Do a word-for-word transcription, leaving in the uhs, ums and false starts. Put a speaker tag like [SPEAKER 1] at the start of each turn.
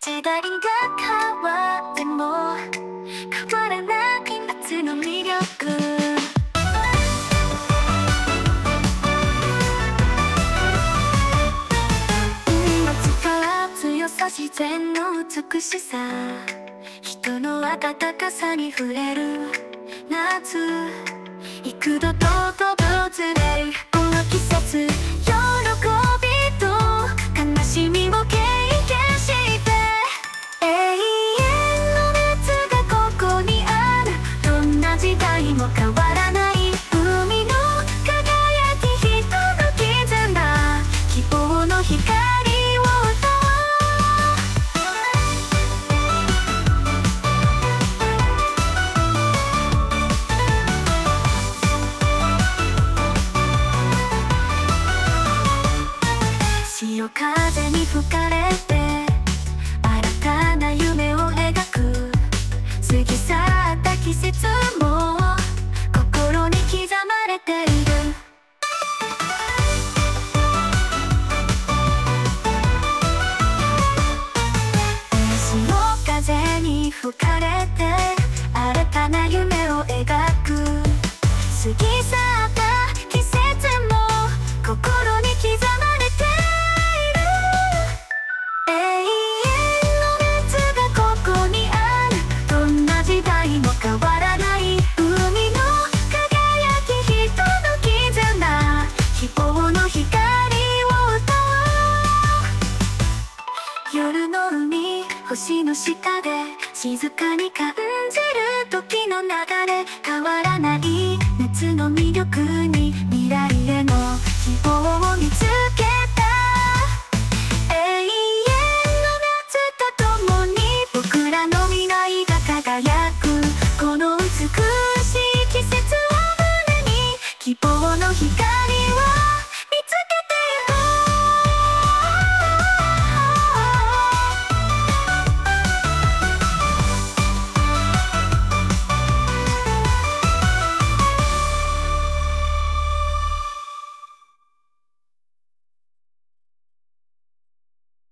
[SPEAKER 1] 時代が変わっても変わらない夏の魅力。海の力強さ自然の美しさ、人の温かさに触れる夏、幾度と訪れるこの季節、喜びと悲しみも経験して永遠の熱がここにある。どんな時代も変わらない海の輝き、人の絆、希望の光を歌う。潮風に吹かれて新たな夢を描く、過ぎ去った季節も心に刻まれている。潮風に吹かれて新たな夢を描く、過ぎ去った季節も心に刻まれている。永遠の熱がここにある。どんな時代も変わらない海の輝き、人の絆、希望の光を歌おう。夜の海、星の下で静かに感じる時の流れ、変わらない夏の魅力に